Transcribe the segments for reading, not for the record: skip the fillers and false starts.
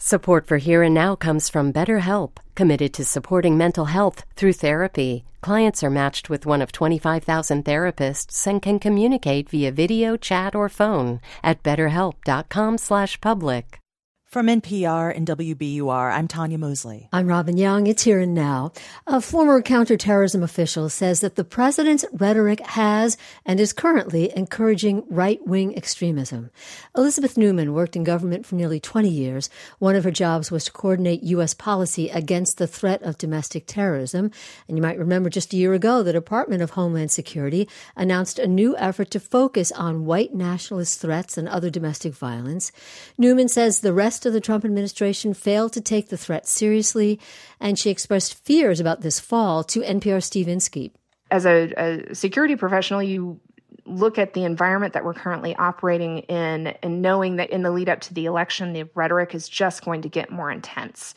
Support for Here and Now comes from BetterHelp, committed to supporting mental health through therapy. Clients are matched with one of 25,000 therapists and can communicate via video, chat, or phone at betterhelp.com/public. From NPR and WBUR, I'm Tanya Mosley. I'm Robin Young. It's Here and Now. A former counterterrorism official says that the president's rhetoric has and is currently encouraging right-wing extremism. Elizabeth Newman worked in government for nearly 20 years. One of her jobs was to coordinate U.S. policy against the threat of domestic terrorism. And you might remember just a year ago, the Department of Homeland Security announced a new effort to focus on white nationalist threats and other domestic violence. Newman says the rest of the Trump administration failed to take the threat seriously, and she expressed fears about this fall to NPR's Steve Inskeep. As a security professional, you look at the environment that we're currently operating in and knowing that in the lead up to the election, the rhetoric is just going to get more intense.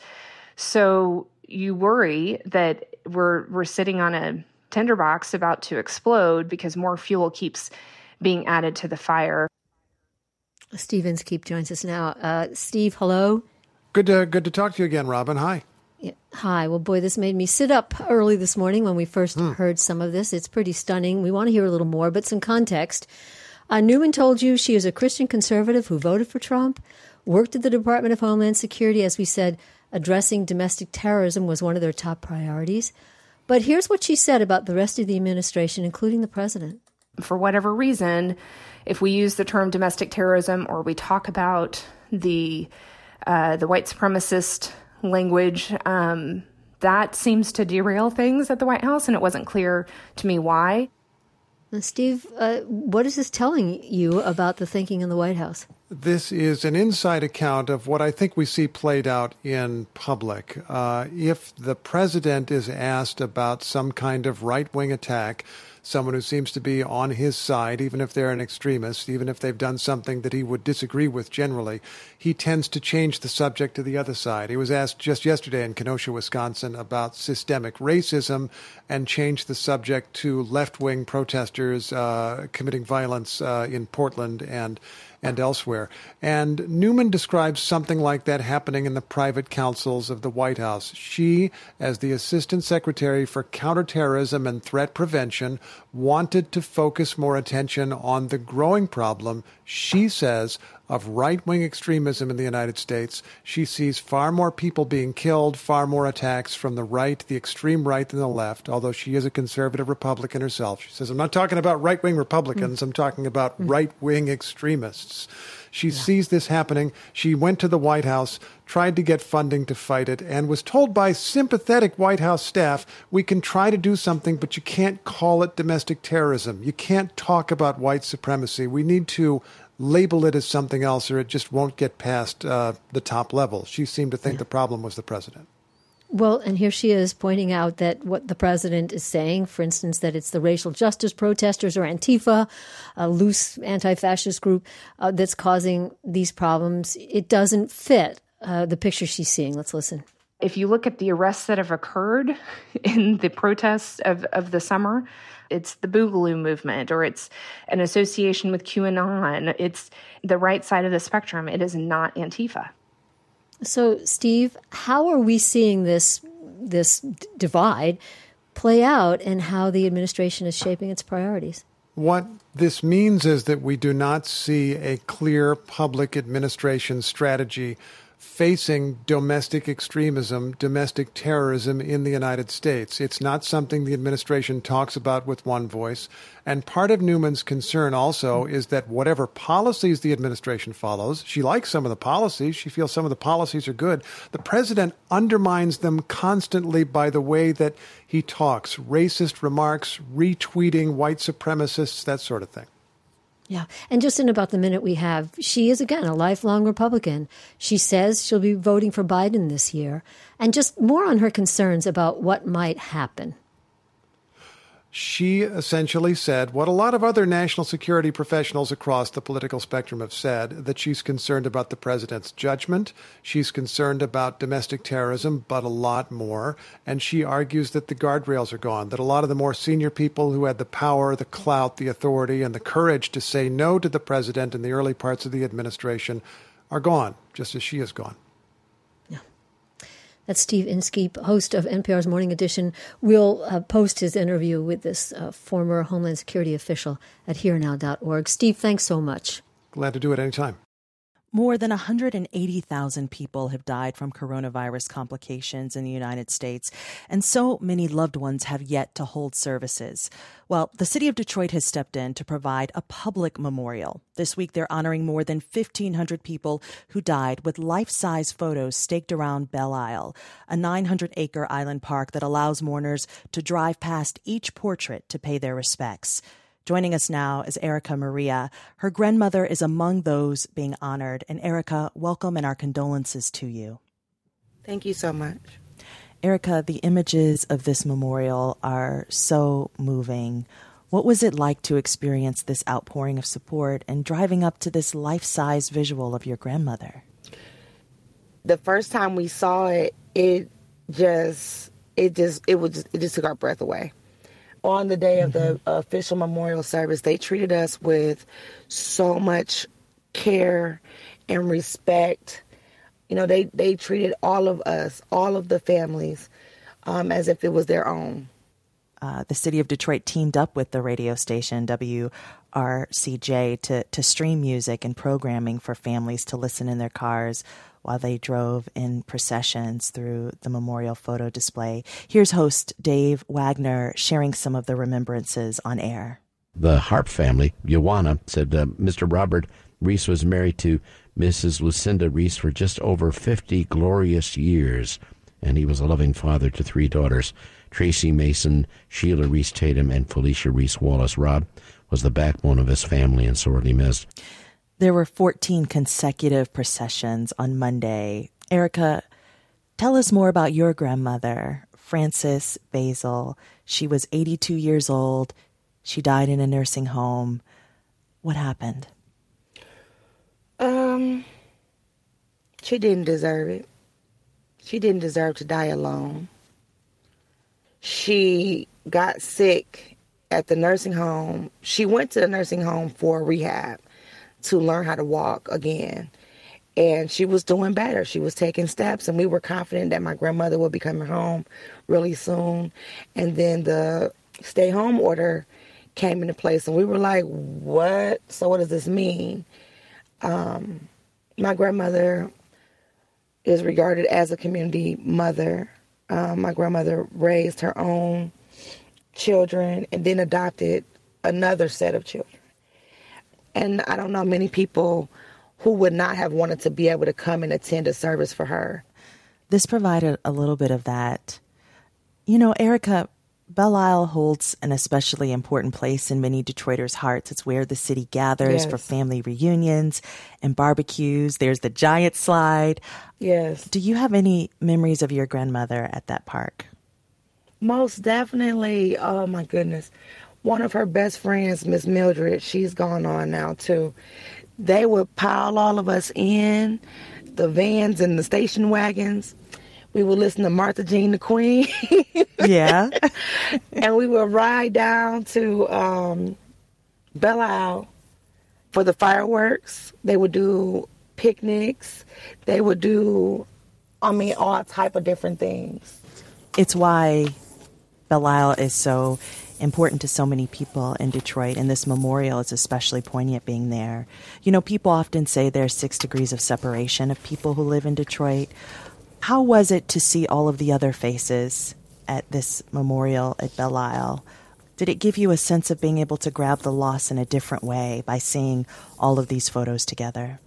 So you worry that we're sitting on a tinderbox about to explode because more fuel keeps being added to the fire. Steve Inskeep joins us now. Steve, hello. Good to talk to you again, Robin. Hi. Yeah, hi. Well, boy, this made me sit up early this morning when we first heard some of this. It's pretty stunning. We want to hear a little more, but some context. Newman told you she is a Christian conservative who voted for Trump, worked at the Department of Homeland Security. As we said, addressing domestic terrorism was one of their top priorities. But here's what she said about the rest of the administration, including the president. For whatever reason, if we use the term domestic terrorism or we talk about the white supremacist language, that seems to derail things at the White House, and it wasn't clear to me why. Steve, what is this telling you about the thinking in the White House? This is an inside account of what I think we see played out in public. If the president is asked about some kind of right-wing attack, someone who seems to be on his side, even if they're an extremist, even if they've done something that he would disagree with generally, he tends to change the subject to the other side. He was asked just yesterday in Kenosha, Wisconsin, about systemic racism and changed the subject to left-wing protesters committing violence in Portland and elsewhere. And Newman describes something like that happening in the private councils of the White House. She, as the Assistant Secretary for Counterterrorism and Threat Prevention, wanted to focus more attention on the growing problem, she says, of right-wing extremism in the United States. She sees far more people being killed, far more attacks from the right, the extreme right, than the left, although she is a conservative Republican herself. She says, I'm not talking about right-wing Republicans, I'm talking about right-wing extremists. She sees this happening. She went to the White House, tried to get funding to fight it, and was told by sympathetic White House staff, we can try to do something, but you can't call it domestic terrorism. You can't talk about white supremacy. We need to label it as something else or it just won't get past the top level. She seemed to think the problem was the president. Well, and here she is pointing out that what the president is saying, for instance, that it's the racial justice protesters or Antifa, a loose anti-fascist group that's causing these problems. It doesn't fit the picture she's seeing. Let's listen. If you look at the arrests that have occurred in the protests of the summer, it's the Boogaloo movement or it's an association with QAnon. It's the right side of the spectrum. It is not Antifa. So, Steve, how are we seeing this divide play out and how the administration is shaping its priorities? What this means is that we do not see a clear public administration strategy facing domestic extremism, domestic terrorism in the United States. It's not something the administration talks about with one voice. And part of Newman's concern also is that whatever policies the administration follows, she likes some of the policies, she feels some of the policies are good, the president undermines them constantly by the way that he talks, racist remarks, retweeting white supremacists, that sort of thing. Yeah. And just in about the minute we have, she is, again, a lifelong Republican. She says she'll be voting for Biden this year. And just more on her concerns about what might happen. She essentially said what a lot of other national security professionals across the political spectrum have said, that she's concerned about the president's judgment. She's concerned about domestic terrorism, but a lot more. And she argues that the guardrails are gone, that a lot of the more senior people who had the power, the clout, the authority, and the courage to say no to the president in the early parts of the administration are gone, just as she is gone. That's Steve Inskeep, host of NPR's Morning Edition. We'll post his interview with this former Homeland Security official at herenow.org. Steve, thanks so much. Glad to do it anytime. More than 180,000 people have died from coronavirus complications in the United States, and so many loved ones have yet to hold services. Well, the city of Detroit has stepped in to provide a public memorial. This week, they're honoring more than 1,500 people who died with life-size photos staked around Belle Isle, a 900-acre island park that allows mourners to drive past each portrait to pay their respects. Joining us now is Erica Maria. Her grandmother is among those being honored. And Erica, welcome and our condolences to you. Thank you so much. Erica, the images of this memorial are so moving. What was it like to experience this outpouring of support and driving up to this life-size visual of your grandmother? The first time we saw it, it just took our breath away. On the day of the official memorial service, they treated us with so much care and respect. You know, they treated all of us, all of the families, as if it was their own. The city of Detroit teamed up with the radio station WRCJ to stream music and programming for families to listen in their cars while they drove in processions through the memorial photo display. Here's host Dave Wagner sharing some of the remembrances on air. The Harp family, Joanna, said Mr. Robert Reese was married to Mrs. Lucinda Reese for just over 50 glorious years, and he was a loving father to 3 daughters, Tracy Mason, Sheila Reese Tatum, and Felicia Reese Wallace. Rob was the backbone of his family and sorely missed. There were 14 consecutive processions on Monday. Erica, tell us more about your grandmother, Frances Basil. She was 82 years old. She died in a nursing home. What happened? She didn't deserve it. She didn't deserve to die alone. She got sick at the nursing home. She went to the nursing home for rehab to learn how to walk again. And she was doing better. She was taking steps, and we were confident that my grandmother would be coming home really soon. And then the stay-home order came into place, and we were like, what? So what does this mean? My grandmother is regarded as a community mother. My grandmother raised her own children and then adopted another set of children. And I don't know many people who would not have wanted to be able to come and attend a service for her. This provided a little bit of that. You know, Erica, Belle Isle holds an especially important place in many Detroiters' hearts. It's where the city gathers for family reunions and barbecues. There's the giant slide. Yes. Do you have any memories of your grandmother at that park? Most definitely. Oh, my goodness. One of her best friends, Miss Mildred, she's gone on now, too. They would pile all of us in, the vans and the station wagons. We would listen to Martha Jean the Queen. Yeah. And we would ride down to Belle Isle for the fireworks. They would do picnics. They would do, all type of different things. It's why Belle Isle is so important to so many people in Detroit, and this memorial is especially poignant being there. You know, people often say there's 6 degrees of separation of people who live in Detroit. How was it to see all of the other faces at this memorial at Belle Isle? Did it give you a sense of being able to grab the loss in a different way by seeing all of these photos together?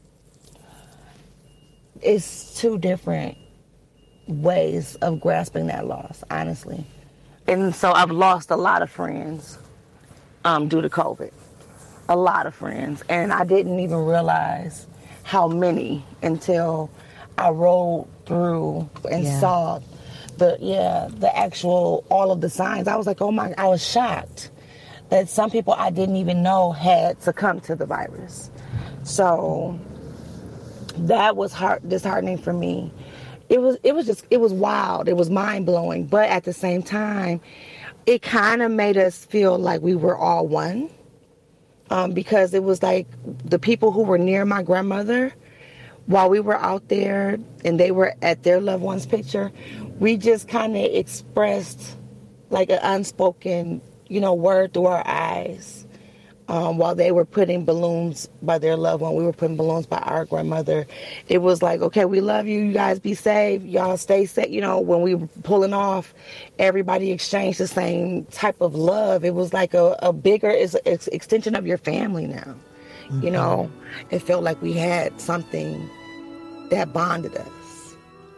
It's 2 different ways of grasping that loss, honestly. And so I've lost a lot of friends due to COVID. A lot of friends. And I didn't even realize how many until I rolled through and saw the actual, all of the signs. I was like, I was shocked that some people I didn't even know had succumbed to the virus. So that was disheartening for me. It was wild. It was mind-blowing. But at the same time, it kind of made us feel like we were all one. Because it was like the people who were near my grandmother while we were out there and they were at their loved one's picture, we just kind of expressed like an unspoken, word through our eyes. While they were putting balloons by their loved one, we were putting balloons by our grandmother. It was like, okay, we love you. You guys be safe. Y'all stay safe. When we were pulling off, everybody exchanged the same type of love. It was like a bigger extension of your family now. Mm-hmm. It felt like we had something that bonded us.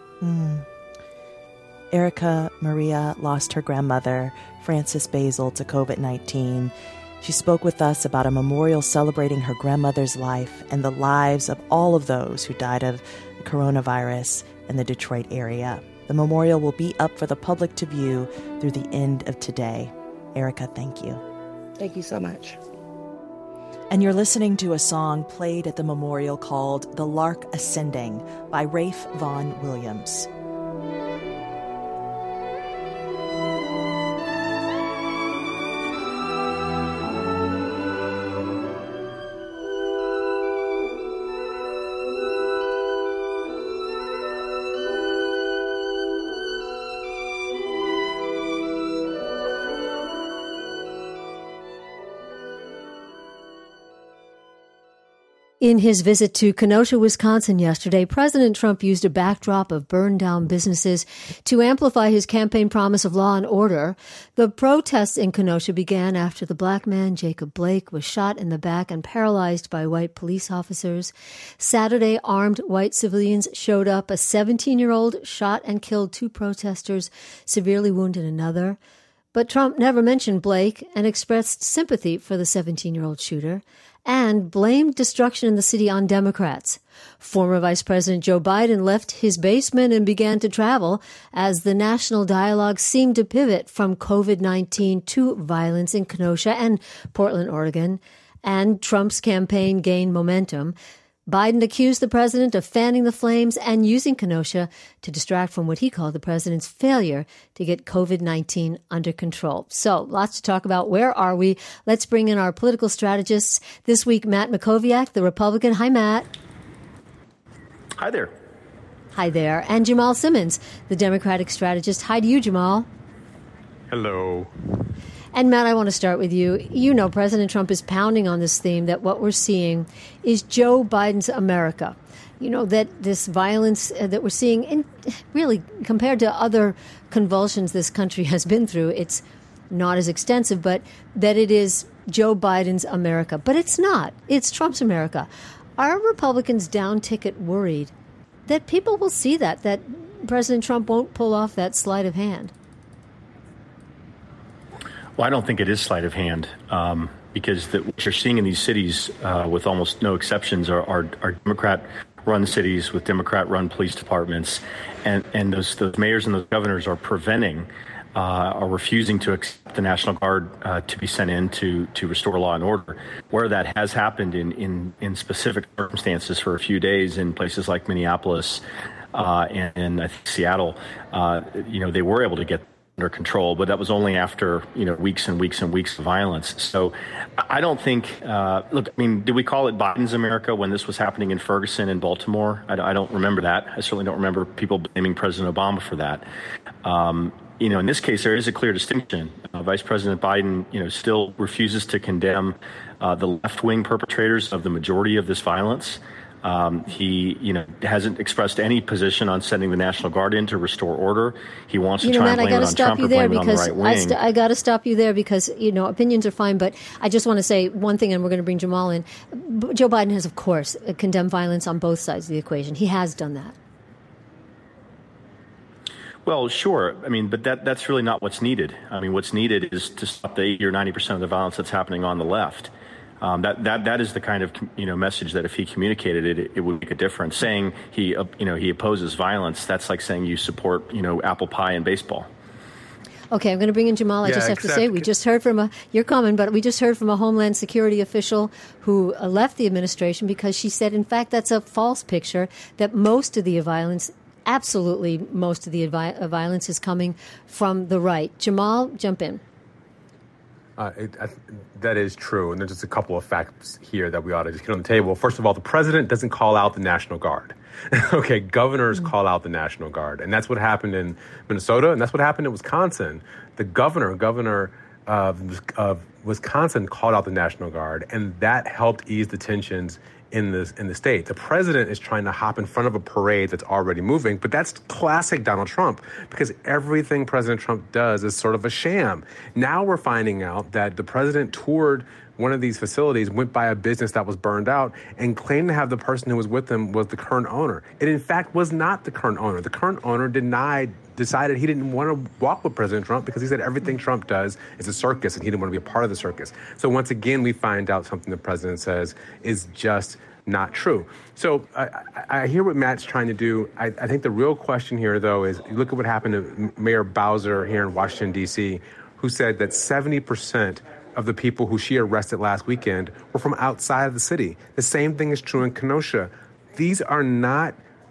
Erica Maria lost her grandmother, Frances Basil, to COVID-19. She spoke with us about a memorial celebrating her grandmother's life and the lives of all of those who died of coronavirus in the Detroit area. The memorial will be up for the public to view through the end of today. Erica, thank you. Thank you so much. And you're listening to a song played at the memorial called The Lark Ascending by Rafe Vaughan Williams. In his visit to Kenosha, Wisconsin yesterday, President Trump used a backdrop of burned down businesses to amplify his campaign promise of law and order. The protests in Kenosha began after the black man, Jacob Blake, was shot in the back and paralyzed by white police officers. Saturday, armed white civilians showed up. A 17-year-old shot and killed 2 protesters, severely wounded another. But Trump never mentioned Blake and expressed sympathy for the 17-year-old shooter and blamed destruction in the city on Democrats. Former Vice President Joe Biden left his basement and began to travel as the national dialogue seemed to pivot from COVID-19 to violence in Kenosha and Portland, Oregon, and Trump's campaign gained momentum. Biden accused the president of fanning the flames and using Kenosha to distract from what he called the president's failure to get COVID-19 under control. So, lots to talk about. Where are we? Let's bring in our political strategists. This week, Matt Mackowiak, the Republican. Hi, Matt. Hi there. Hi there. And Jamal Simmons, the Democratic strategist. Hi to you, Jamal. Hello. And Matt, I want to start with you. President Trump is pounding on this theme that what we're seeing is Joe Biden's America. That this violence that we're seeing, in really compared to other convulsions this country has been through, it's not as extensive, but that it is Joe Biden's America. But it's not. It's Trump's America. Are Republicans down ticket worried that people will see that President Trump won't pull off that sleight of hand? Well, I don't think it is sleight of hand because what you're seeing in these cities, with almost no exceptions, are Democrat-run cities with Democrat-run police departments, and those mayors and those governors are preventing or refusing to accept the National Guard to be sent in to restore law and order. Where that has happened in specific circumstances for a few days in places like Minneapolis and I think Seattle, they were able to get under control, but that was only after weeks and weeks and weeks of violence. So I don't think. Did we call it Biden's America when this was happening in Ferguson and Baltimore? I don't remember that. I certainly don't remember people blaming President Obama for that. In this case, there is a clear distinction. Vice President Biden, still refuses to condemn the left-wing perpetrators of the majority of this violence. He, hasn't expressed any position on sending the National Guard in to restore order. He wants to try and blame it on Trump or blame it on the right wing. I got to stop you there because, opinions are fine. But I just want to say one thing, and we're going to bring Jamal in. Joe Biden has, of course, condemned violence on both sides of the equation. He has done that. Well, sure. But that's really not what's needed. What's needed is to stop the 80 or 90% of the violence that's happening on the left. That is the kind of message that if he communicated it would make a difference. Saying he opposes violence, that's like saying you support apple pie and baseball. Okay, I'm going to bring in Jamal. I just have to say, we just heard from you're coming, but we just heard from a Homeland Security official who left the administration because she said, in fact, that's a false picture, that most of the violence, absolutely most of the violence is coming from the right. Jamal, jump in. That is true, and there's just a couple of facts here that we ought to just get on the table. First of all, the president doesn't call out the National Guard. Okay, governors call out the National Guard, and that's what happened in Minnesota, and that's what happened in Wisconsin. The governor of Wisconsin called out the National Guard, and that helped ease the tensions in the state. The president is trying to hop in front of a parade that's already moving, but that's classic Donald Trump, because everything President Trump does is sort of a sham. Now we're finding out that the president toured one of these facilities, went by a business that was burned out, and claimed to have the person who was with him was the current owner. It, in fact, was not the current owner. The current owner decided he didn't want to walk with President Trump because he said everything Trump does is a circus, and he didn't want to be a part of the circus. So once again, we find out something the president says is just not true. So I hear what Matt's trying to do. I think the real question here, though, is you look at what happened to Mayor Bowser here in Washington, D.C., who said that 70% of the people who she arrested last weekend were from outside of the city. The same thing is true in Kenosha. These are not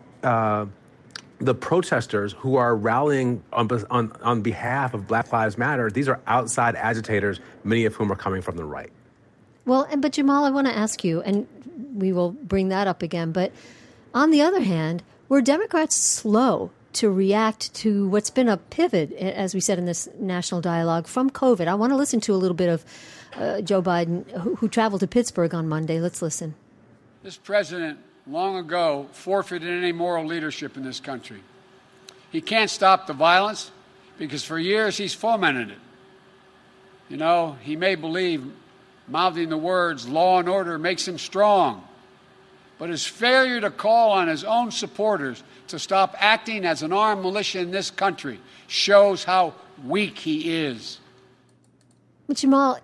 the protesters who are rallying on behalf of Black Lives Matter. These are outside agitators, many of whom are coming from the right. Well, but Jamal, I want to ask you, and we will bring that up again, but on the other hand, were Democrats slow to react to what's been a pivot, as we said in this national dialogue, from COVID? I want to listen to a little bit of Joe Biden, who traveled to Pittsburgh on Monday. Let's listen. This president long ago forfeited any moral leadership in this country. He can't stop the violence because for years he's fomented it. You know, he may believe mouthing the words law and order makes him strong, but his failure to call on his own supporters to stop acting as an armed militia in this country shows how weak he is. But Jamal,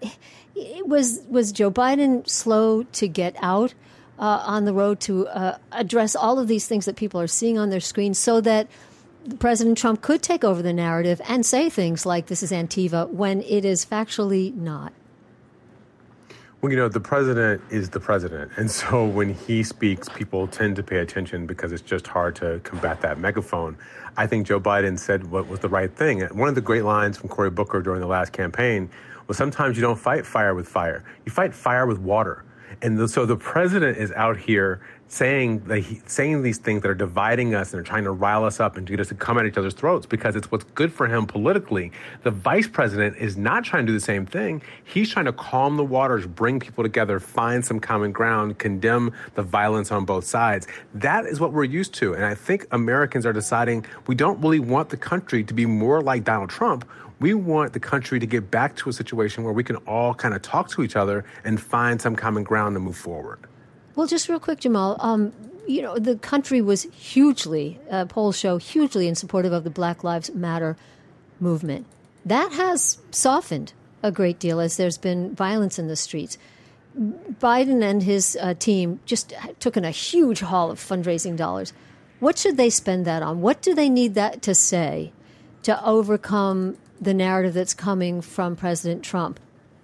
was Joe Biden slow to get out on the road to address all of these things that people are seeing on their screens so that President Trump could take over the narrative and say things like this is Antifa when it is factually not? Well, you know, the president is the president. And so when he speaks, people tend to pay attention because it's just hard to combat that megaphone. I think Joe Biden said what was the right thing. One of the great lines from Cory Booker during the last campaign was sometimes you don't fight fire with fire. You fight fire with water. And so the president is out here saying these things that are dividing us and are trying to rile us up and to get us to come at each other's throats because it's what's good for him politically. The vice president is not trying to do the same thing. He's trying to calm the waters, bring people together, find some common ground, condemn the violence on both sides. That is what we're used to. And I think Americans are deciding we don't really want the country to be more like Donald Trump. We want the country to get back to a situation where we can all kind of talk to each other and find some common ground to move forward. Well, just real quick, Jamal, you know, the country was hugely, polls show, hugely in supportive of the Black Lives Matter movement. That has softened a great deal as there's been violence in the streets. Biden and his team just took in a huge haul of fundraising dollars. What should they spend that on? What do they need that to say to overcome the narrative that's coming from President Trump?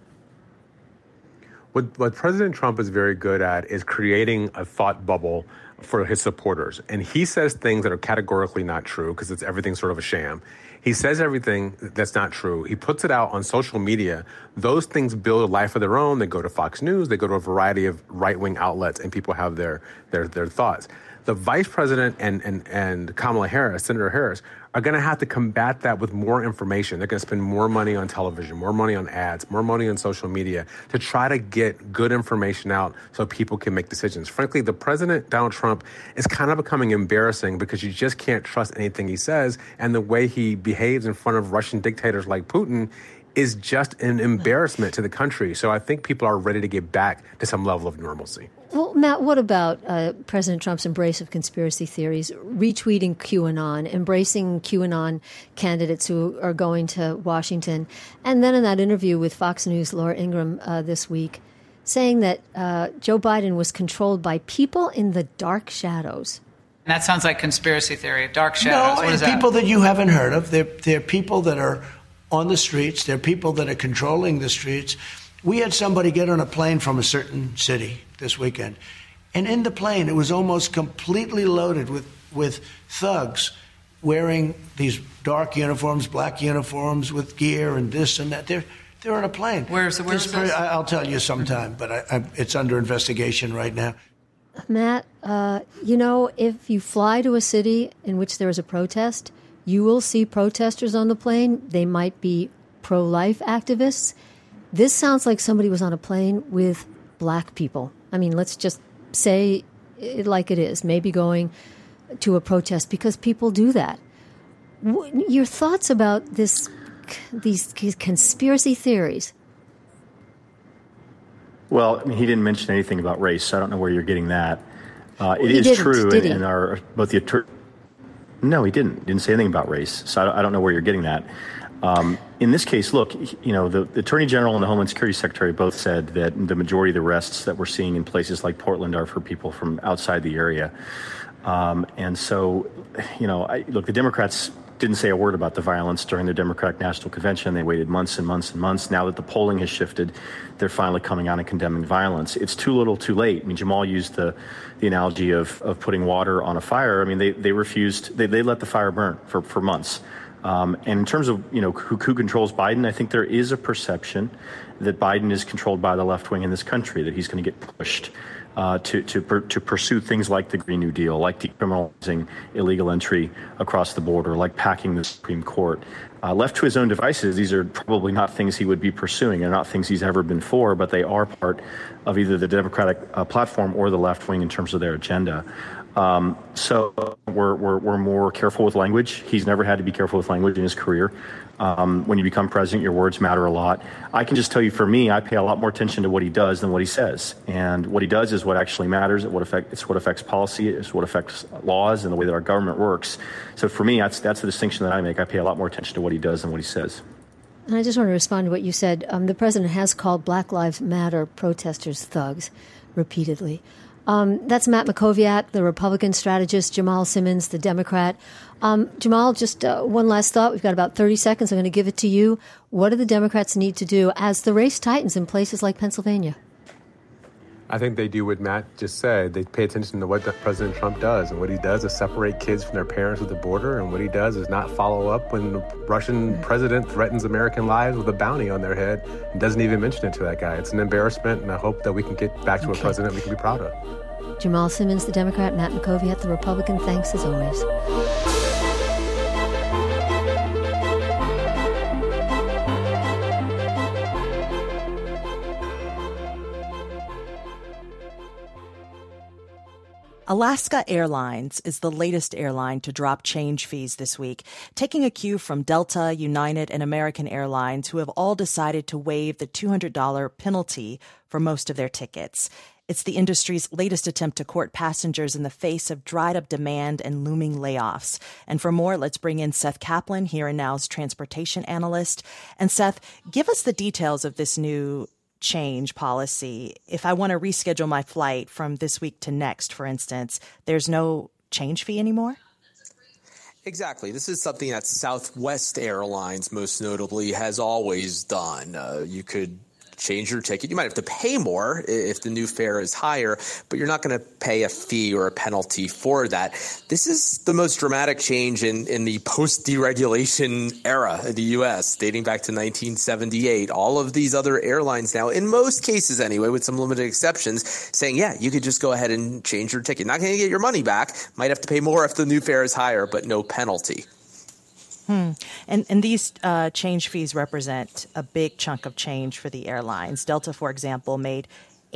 What President Trump is very good at is creating a thought bubble for his supporters. And he says things that are categorically not true because it's everything's sort of a sham. He says everything that's not true. He puts it out on social media. Those things build a life of their own. They go to Fox News. They go to a variety of right-wing outlets, and people have their thoughts. The vice president and Kamala Harris, Senator Harris, are going to have to combat that with more information. They're going to spend more money on television, more money on ads, more money on social media to try to get good information out so people can make decisions. Frankly, the president, Donald Trump, is kind of becoming embarrassing because you just can't trust anything he says. And the way he behaves in front of Russian dictators like Putin is just an embarrassment to the country. So I think people are ready to get back to some level of normalcy. Well, Matt, what about President Trump's embrace of conspiracy theories, retweeting QAnon, embracing QAnon candidates who are going to Washington, and then in that interview with Fox News' Laura Ingraham this week, saying that Joe Biden was controlled by people in the dark shadows? And that sounds like conspiracy theory, dark shadows. No, what is that? People that you haven't heard of. They're people that are on the streets. They're people that are controlling the streets. We had somebody get on a plane from a certain city this weekend, and in the plane, it was almost completely loaded with thugs wearing these dark uniforms, black uniforms with gear and this and that. They're They're on a plane. Where's this? I'll tell you sometime, but it's under investigation right now. Matt, if you fly to a city in which there is a protest, you will see protesters on the plane. They might be pro-life activists. This sounds like somebody was on a plane with black people. I mean, let's just say it like it is, maybe going to a protest because people do that. Your thoughts about these conspiracy theories? Well, I mean, he didn't mention anything about race, so I don't know where you're getting that. It is true in our both the attorney. No, he didn't. Didn't say anything about race, so I don't know where you're getting that. In this case, look, the Attorney General and the Homeland Security Secretary both said that the majority of the arrests that we're seeing in places like Portland are for people from outside the area. And so, look, the Democrats didn't say a word about the violence during the Democratic National Convention. They waited months and months and months. Now that the polling has shifted, they're finally coming out and condemning violence. It's too little too late. I mean, Jamal used the analogy of putting water on a fire. I mean, they refused, they let the fire burn for months. And in terms of, who controls Biden, I think there is a perception that Biden is controlled by the left wing in this country, that he's going to get pushed to pursue things like the Green New Deal, like decriminalizing illegal entry across the border, like packing the Supreme Court. Left to his own devices, these are probably not things he would be pursuing. They're not things he's ever been for, but they are part of either the Democratic platform or the left wing in terms of their agenda. So we're more careful with language. He's never had to be careful with language in his career. When you become president, your words matter a lot. I can just tell you, for me, I pay a lot more attention to what he does than what he says. And what he does is what actually matters. It's what affects policy. It's what affects laws and the way that our government works. So for me, that's the distinction that I make. I pay a lot more attention to what he does than what he says. And I just want to respond to what you said. The president has called Black Lives Matter protesters thugs repeatedly. That's Matt Mackowiak, the Republican strategist, Jamal Simmons, the Democrat. Jamal, just one last thought. We've got about 30 seconds. I'm going to give it to you. What do the Democrats need to do as the race tightens in places like Pennsylvania? I think they do what Matt just said. They pay attention to what President Trump does. And what he does is separate kids from their parents at the border. And what he does is not follow up when the Russian president threatens American lives with a bounty on their head and doesn't even mention it to that guy. It's an embarrassment, and I hope that we can get back to a president we can be proud of. Jamal Simmons, the Democrat, Matt Mackowiak, the Republican. Thanks as always. Alaska Airlines is the latest airline to drop change fees this week, taking a cue from Delta, United, and American Airlines, who have all decided to waive the $200 penalty for most of their tickets. It's the industry's latest attempt to court passengers in the face of dried-up demand and looming layoffs. And for more, let's bring in Seth Kaplan, Here and Now's transportation analyst. And Seth, give us the details of this new change policy. If I want to reschedule my flight from this week to next, for instance, there's no change fee anymore? Exactly. This is something that Southwest Airlines, most notably, has always done. You could change your ticket. You might have to pay more if the new fare is higher, but you're not going to pay a fee or a penalty for that. This is the most dramatic change in the post-deregulation era in the U.S., dating back to 1978. All of these other airlines now, in most cases anyway, with some limited exceptions, saying, yeah, you could just go ahead and change your ticket. Not going to get your money back. Might have to pay more if the new fare is higher, but no penalty. And these change fees represent a big chunk of change for the airlines. Delta, for example, made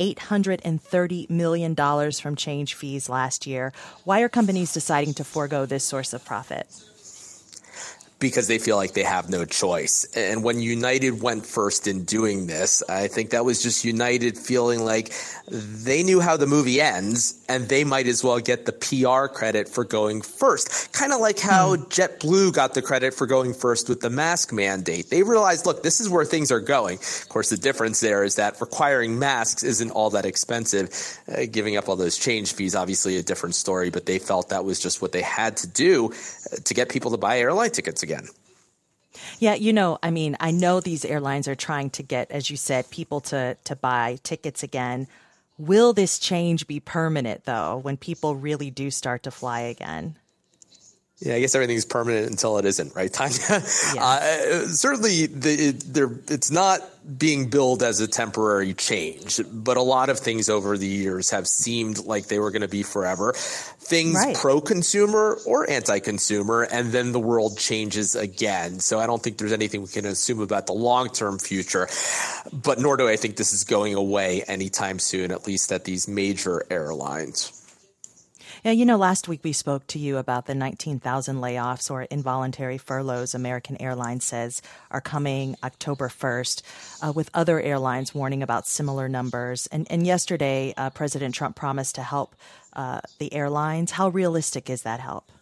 $830 million from change fees last year. Why are companies deciding to forego this source of profit? Because they feel like they have no choice. And when United went first in doing this, I think that was just United feeling like they knew how the movie ends and they might as well get the PR credit for going first. Kind of like how JetBlue got the credit for going first with the mask mandate. They realized, look, this is where things are going. Of course, the difference there is that requiring masks isn't all that expensive. Giving up all those change fees, obviously a different story, but they felt that was just what they had to do to get people to buy airline tickets again. Yeah, I know these airlines are trying to get, as you said, people to buy tickets again. Will this change be permanent, though, when people really do start to fly again? Yeah, I guess everything's permanent until it isn't, right, Tanya? Yes. Certainly, it's not being billed as a temporary change, but a lot of things over the years have seemed like they were going to be forever. Things pro-consumer or anti-consumer, and then the world changes again. So I don't think there's anything we can assume about the long-term future, but nor do I think this is going away anytime soon, at least at these major airlines. Yeah, last week we spoke to you about the 19,000 layoffs or involuntary furloughs American Airlines says are coming October 1st, with other airlines warning about similar numbers. And yesterday, President Trump promised to help the airlines. How realistic is that help?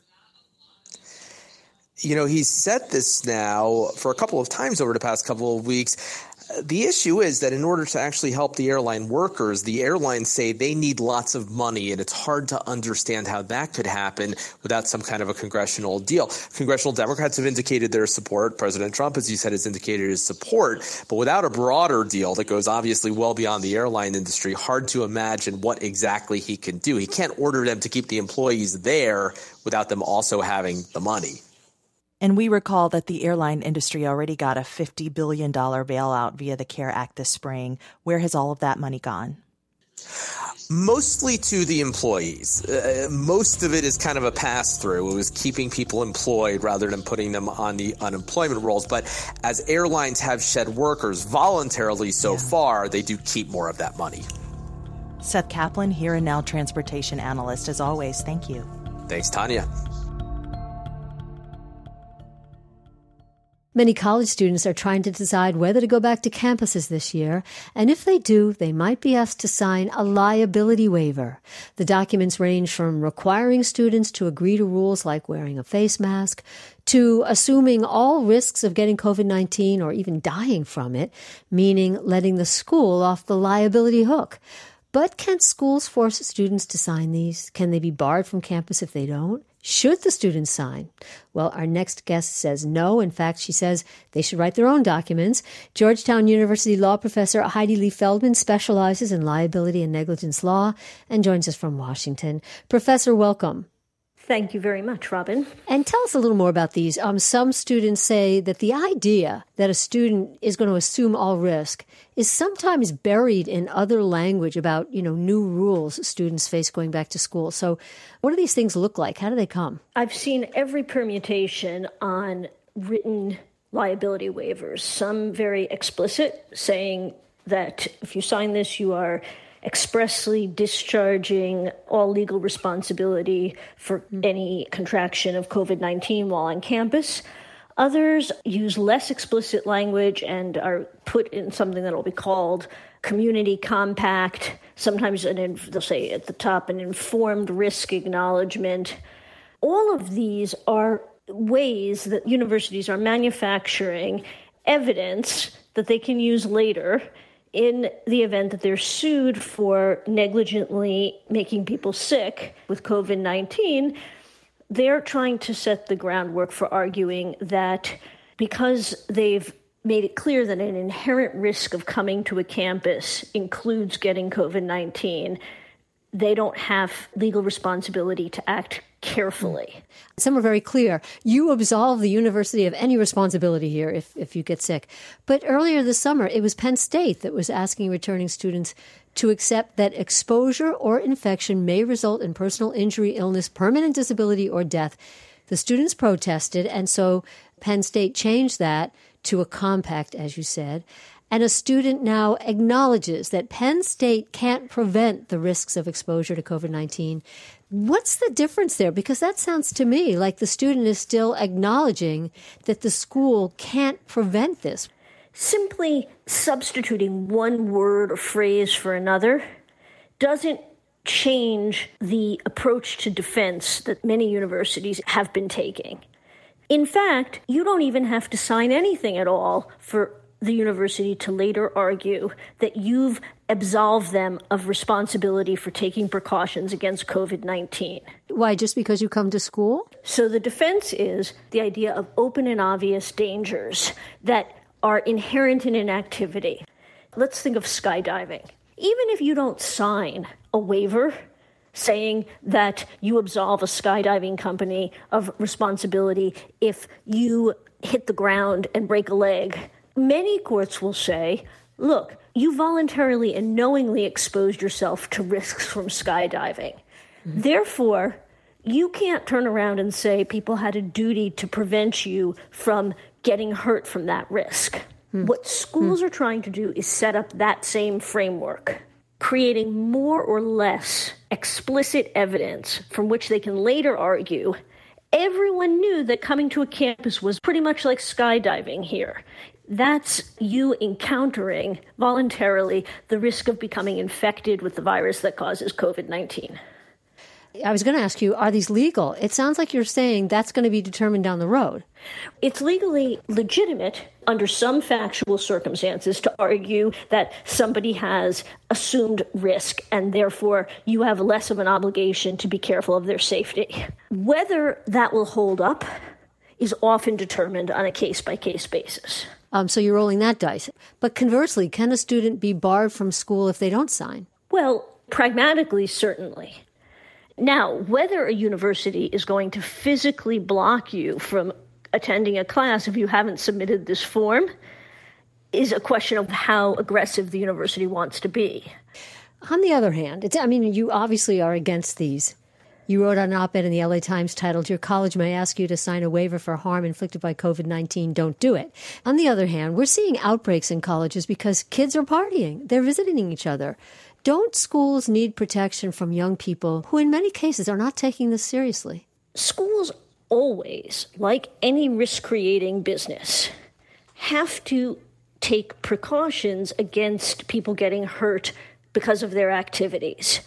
He's said this now for a couple of times over the past couple of weeks. The issue is that in order to actually help the airline workers, the airlines say they need lots of money, and it's hard to understand how that could happen without some kind of a congressional deal. Congressional Democrats have indicated their support. President Trump, as you said, has indicated his support. But without a broader deal that goes obviously well beyond the airline industry, hard to imagine what exactly he can do. He can't order them to keep the employees there without them also having the money. And we recall that the airline industry already got a $50 billion bailout via the CARE Act this spring. Where has all of that money gone? Mostly to the employees. Most of it is kind of a pass-through. It was keeping people employed rather than putting them on the unemployment rolls. But as airlines have shed workers voluntarily so far, they do keep more of that money. Seth Kaplan, Here and Now transportation analyst. As always, thank you. Thanks, Tanya. Many college students are trying to decide whether to go back to campuses this year, and if they do, they might be asked to sign a liability waiver. The documents range from requiring students to agree to rules like wearing a face mask, to assuming all risks of getting COVID-19 or even dying from it, meaning letting the school off the liability hook. But can schools force students to sign these? Can they be barred from campus if they don't? Should the students sign? Well, our next guest says no. In fact, she says they should write their own documents. Georgetown University law professor Heidi Lee Feldman specializes in liability and negligence law and joins us from Washington. Professor, welcome. Thank you very much, Robin. And tell us a little more about these. Some students say that the idea that a student is going to assume all risk is sometimes buried in other language about, new rules students face going back to school. So what do these things look like? How do they come? I've seen every permutation on written liability waivers, some very explicit, saying that if you sign this, you are expressly discharging all legal responsibility for any contraction of COVID-19 while on campus. Others use less explicit language and are put in something that will be called community compact. Sometimes they'll say at the top an informed risk acknowledgement. All of these are ways that universities are manufacturing evidence that they can use later in the event that they're sued for negligently making people sick with COVID-19. They're trying to set the groundwork for arguing that because they've made it clear that an inherent risk of coming to a campus includes getting COVID-19, they don't have legal responsibility to act carefully. Some are very clear. You absolve the university of any responsibility here if you get sick. But earlier this summer, it was Penn State that was asking returning students to accept that exposure or infection may result in personal injury, illness, permanent disability, or death. The students protested, and so Penn State changed that to a compact, as you said. And a student now acknowledges that Penn State can't prevent the risks of exposure to COVID-19. What's the difference there? Because that sounds to me like the student is still acknowledging that the school can't prevent this. Simply substituting one word or phrase for another doesn't change the approach to defense that many universities have been taking. In fact, you don't even have to sign anything at all for the university to later argue that you've absolved them of responsibility for taking precautions against COVID-19. Why, just because you come to school? So the defense is the idea of open and obvious dangers that are inherent in an activity. Let's think of skydiving. Even if you don't sign a waiver, saying that you absolve a skydiving company of responsibility if you hit the ground and break a leg. Many courts will say, look, you voluntarily and knowingly exposed yourself to risks from skydiving. Mm-hmm. Therefore, you can't turn around and say people had a duty to prevent you from getting hurt from that risk. Mm-hmm. What schools are trying to do is set up that same framework, creating more or less explicit evidence from which they can later argue everyone knew that coming to a campus was pretty much like skydiving here. That's you encountering voluntarily the risk of becoming infected with the virus that causes COVID-19. I was going to ask you, are these legal? It sounds like you're saying that's going to be determined down the road. It's legally legitimate under some factual circumstances to argue that somebody has assumed risk and therefore you have less of an obligation to be careful of their safety. Whether that will hold up is often determined on a case-by-case basis. So you're rolling that dice. But conversely, can a student be barred from school if they don't sign? Well, pragmatically, certainly. Now, whether a university is going to physically block you from attending a class if you haven't submitted this form is a question of how aggressive the university wants to be. On the other hand, you obviously are against these. You wrote an op-ed in the LA Times titled, "Your college may ask you to sign a waiver for harm inflicted by COVID-19. Don't do it." On the other hand, we're seeing outbreaks in colleges because kids are partying. They're visiting each other. Don't schools need protection from young people who in many cases are not taking this seriously? Schools always, like any risk-creating business, have to take precautions against people getting hurt because of their activities.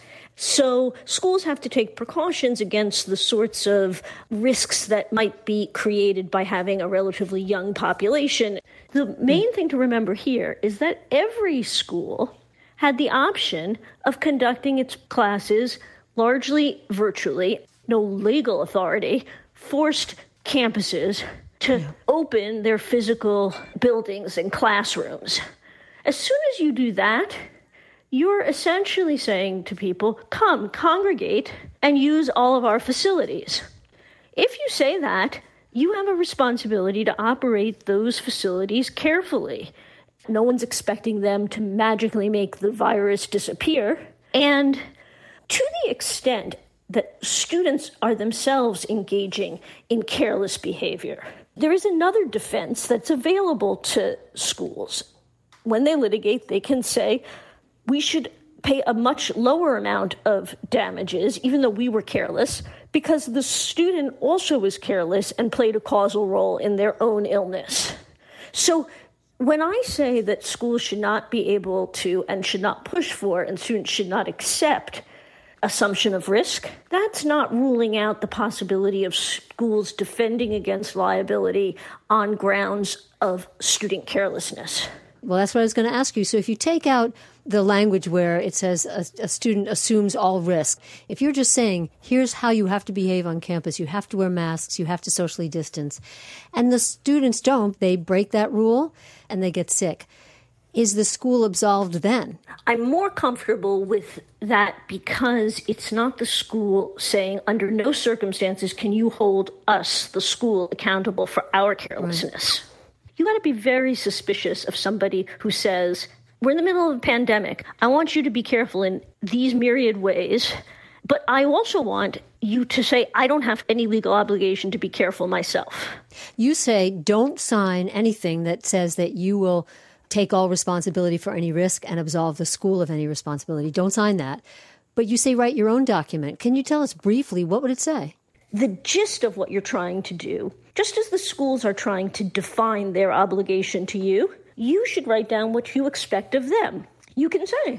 So schools have to take precautions against the sorts of risks that might be created by having a relatively young population. The main thing to remember here is that every school had the option of conducting its classes largely virtually. No legal authority forced campuses to open their physical buildings and classrooms. As soon as you do that, you're essentially saying to people, come, congregate, and use all of our facilities. If you say that, you have a responsibility to operate those facilities carefully. No one's expecting them to magically make the virus disappear. And to the extent that students are themselves engaging in careless behavior, there is another defense that's available to schools. When they litigate, they can say, we should pay a much lower amount of damages, even though we were careless, because the student also was careless and played a causal role in their own illness. So when I say that schools should not be able to and should not push for and students should not accept assumption of risk, that's not ruling out the possibility of schools defending against liability on grounds of student carelessness. Well, that's what I was going to ask you. So if you take out the language where it says a student assumes all risk, if you're just saying, here's how you have to behave on campus, you have to wear masks, you have to socially distance, and the students don't, they break that rule and they get sick, is the school absolved then? I'm more comfortable with that because it's not the school saying, under no circumstances can you hold us, the school, accountable for our carelessness. Right. You got to be very suspicious of somebody who says, we're in the middle of a pandemic. I want you to be careful in these myriad ways, but I also want you to say, I don't have any legal obligation to be careful myself. You say, don't sign anything that says that you will take all responsibility for any risk and absolve the school of any responsibility. Don't sign that. But you say, write your own document. Can you tell us briefly, what would it say? The gist of what you're trying to do, just as the schools are trying to define their obligation to you, you should write down what you expect of them. You can say,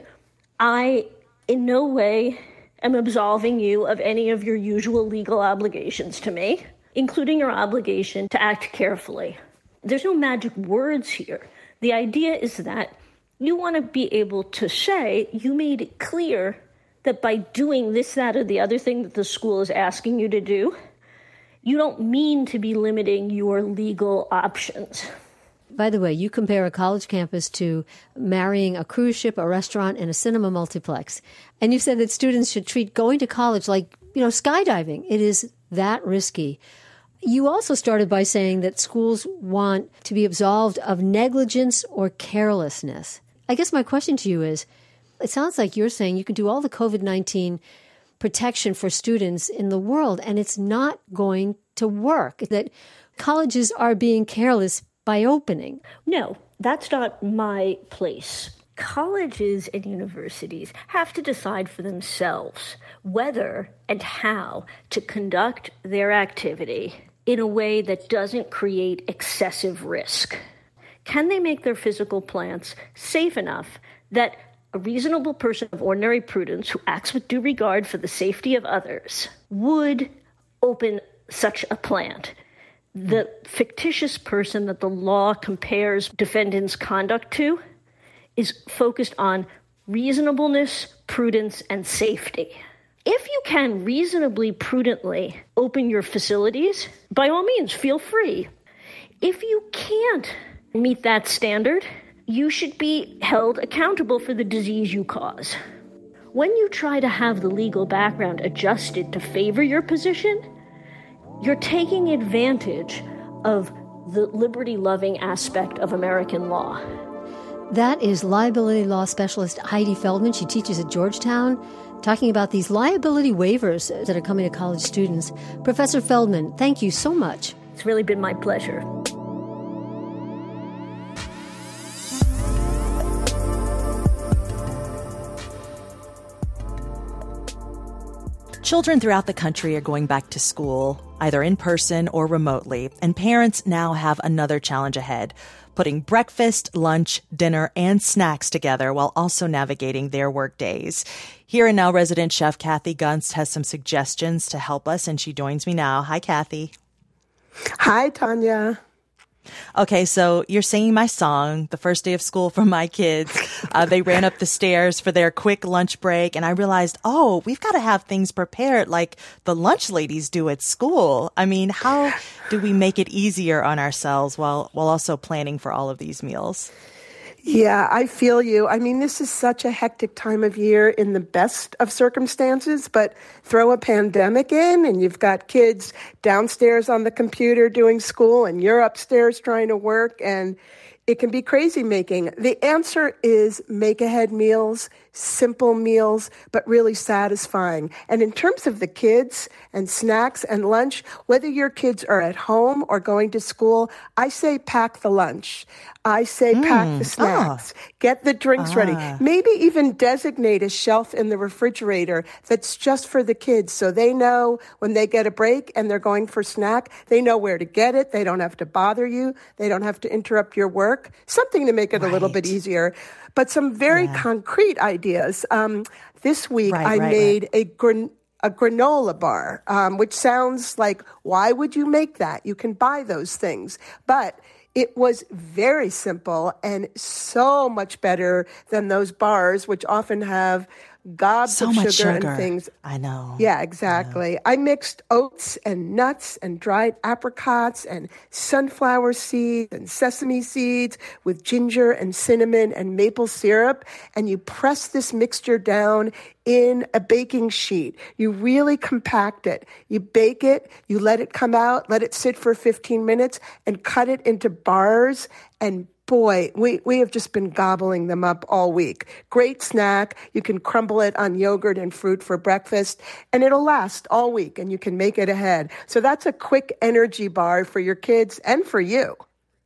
I in no way am absolving you of any of your usual legal obligations to me, including your obligation to act carefully. There's no magic words here. The idea is that you want to be able to say, you made it clear that by doing this, that, or the other thing that the school is asking you to do, you don't mean to be limiting your legal options. By the way, you compare a college campus to marrying a cruise ship, a restaurant, and a cinema multiplex. And you said that students should treat going to college like, skydiving. It is that risky. You also started by saying that schools want to be absolved of negligence or carelessness. I guess my question to you is, it sounds like you're saying you can do all the COVID-19 protection for students in the world, and it's not going to work, that colleges are being careless by opening. No, that's not my place. Colleges and universities have to decide for themselves whether and how to conduct their activity in a way that doesn't create excessive risk. Can they make their physical plants safe enough that a reasonable person of ordinary prudence who acts with due regard for the safety of others would open such a plant? The fictitious person that the law compares defendants' conduct to is focused on reasonableness, prudence, and safety. If you can reasonably, prudently open your facilities, by all means, feel free. If you can't meet that standard, you should be held accountable for the disease you cause. When you try to have the legal background adjusted to favor your position, you're taking advantage of the liberty-loving aspect of American law. That is liability law specialist Heidi Feldman. She teaches at Georgetown, talking about these liability waivers that are coming to college students. Professor Feldman, thank you so much. It's really been my pleasure. Children throughout the country are going back to school, either in person or remotely, and parents now have another challenge ahead, putting breakfast, lunch, dinner, and snacks together while also navigating their work days. Here and Now resident chef Kathy Gunst has some suggestions to help us, and she joins me now. Hi, Kathy. Hi, Tanya. Okay, so you're singing my song, the first day of school for my kids. They ran up the stairs for their quick lunch break, and I realized, we've got to have things prepared like the lunch ladies do at school. I mean, how do we make it easier on ourselves while also planning for all of these meals? Yeah, I feel you. I mean, this is such a hectic time of year in the best of circumstances, but throw a pandemic in and you've got kids downstairs on the computer doing school and you're upstairs trying to work, and it can be crazy making. The answer is make ahead meals, simple meals, but really satisfying. And in terms of the kids and snacks and lunch, whether your kids are at home or going to school, I say pack the lunch. I say pack the snacks. Get the drinks ready. Maybe even designate a shelf in the refrigerator that's just for the kids so they know when they get a break and they're going for snack, they know where to get it. They don't have to bother you. They don't have to interrupt your work. Something to make it a little bit easier. But some very concrete ideas. This week I made a granola bar, which sounds like, why would you make that? You can buy those things. But it was very simple and so much better than those bars, which often have gobs of sugar and things. I know. Yeah, exactly. I mixed oats and nuts and dried apricots and sunflower seeds and sesame seeds with ginger and cinnamon and maple syrup. And you press this mixture down in a baking sheet. You really compact it. You bake it. You let it come out, let it sit for 15 minutes and cut it into bars. And boy, we have just been gobbling them up all week. Great snack. You can crumble it on yogurt and fruit for breakfast, and it'll last all week, and you can make it ahead. So that's a quick energy bar for your kids and for you.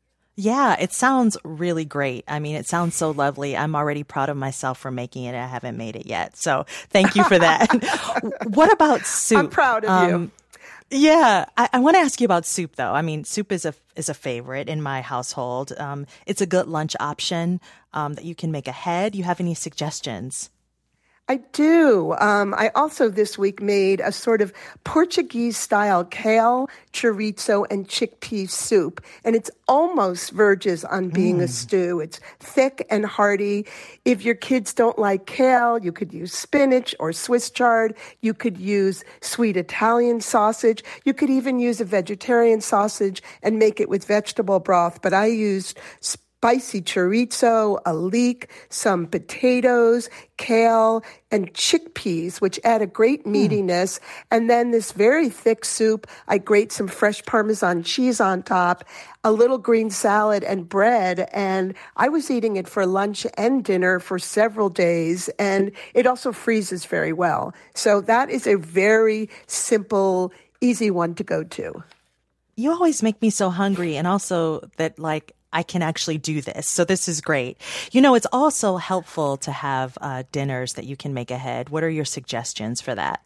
Yeah, it sounds really great. I mean, it sounds so lovely. I'm already proud of myself for making it. I haven't made it yet. So thank you for that. What about soup? I'm proud of you. Yeah, I want to ask you about soup, though. I mean, soup is a favorite in my household. It's a good lunch option that you can make ahead. You have any suggestions? I do. I also this week made a sort of Portuguese-style kale, chorizo, and chickpea soup. And it's almost verges on being a stew. It's thick and hearty. If your kids don't like kale, you could use spinach or Swiss chard. You could use sweet Italian sausage. You could even use a vegetarian sausage and make it with vegetable broth. But I used spicy chorizo, a leek, some potatoes, kale, and chickpeas, which add a great meatiness. And then this very thick soup, I grate some fresh Parmesan cheese on top, a little green salad and bread. And I was eating it for lunch and dinner for several days. And it also freezes very well. So that is a very simple, easy one to go to. You always make me so hungry, and also that, like, I can actually do this. So this is great. You know, it's also helpful to have dinners that you can make ahead. What are your suggestions for that?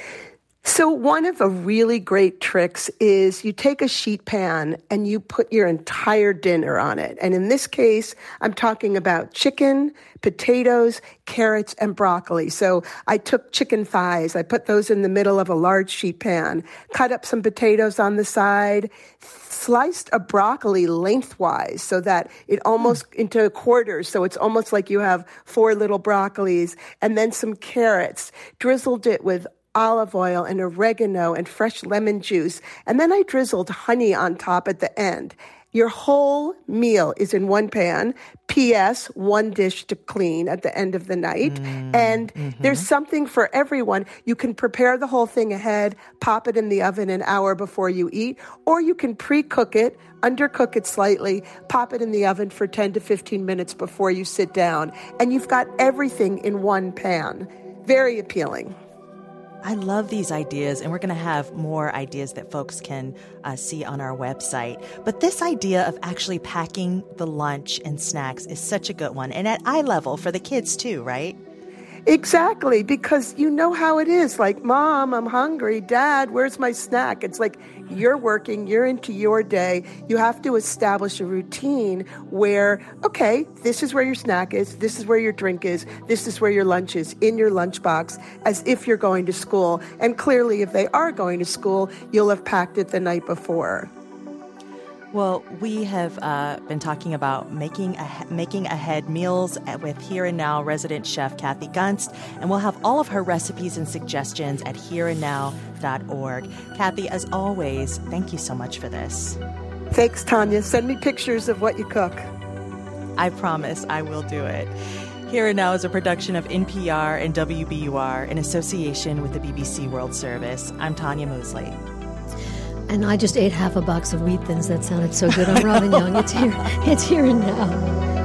So one of the really great tricks is you take a sheet pan and you put your entire dinner on it. And in this case, I'm talking about chicken, potatoes, carrots, and broccoli. So I took chicken thighs. I put those in the middle of a large sheet pan, cut up some potatoes on the side, sliced a broccoli lengthwise so that it almost into quarters. So it's almost like you have 4 little broccolis, and then some carrots, drizzled it with olive oil and oregano and fresh lemon juice. And then I drizzled honey on top at the end. Your whole meal is in one pan. P.S. one dish to clean at the end of the night. And there's something for everyone. You can prepare the whole thing ahead, pop it in the oven an hour before you eat, or you can pre-cook it, undercook it slightly, pop it in the oven for 10 to 15 minutes before you sit down. And you've got everything in one pan. Very appealing. I love these ideas, and we're going to have more ideas that folks can see on our website. But this idea of actually packing the lunch and snacks is such a good one. And at eye level for the kids too, right? Exactly, because you know how it is. Like, Mom, I'm hungry. Dad, where's my snack? It's like you're working, you're into your day. You have to establish a routine where, okay, this is where your snack is, this is where your drink is, this is where your lunch is, in your lunchbox, as if you're going to school. And clearly, if they are going to school, you'll have packed it the night before. Well, we have been talking about making ahead meals with Here and Now resident chef Kathy Gunst, and we'll have all of her recipes and suggestions at hereandnow.org. Kathy, as always, thank you so much for this. Thanks, Tanya. Send me pictures of what you cook. I promise I will do it. Here and Now is a production of NPR and WBUR in association with the BBC World Service. I'm Tanya Mosley. And I just ate half a box of Wheat Thins. That sounded so good. I'm Robin Young. It's Here and Now.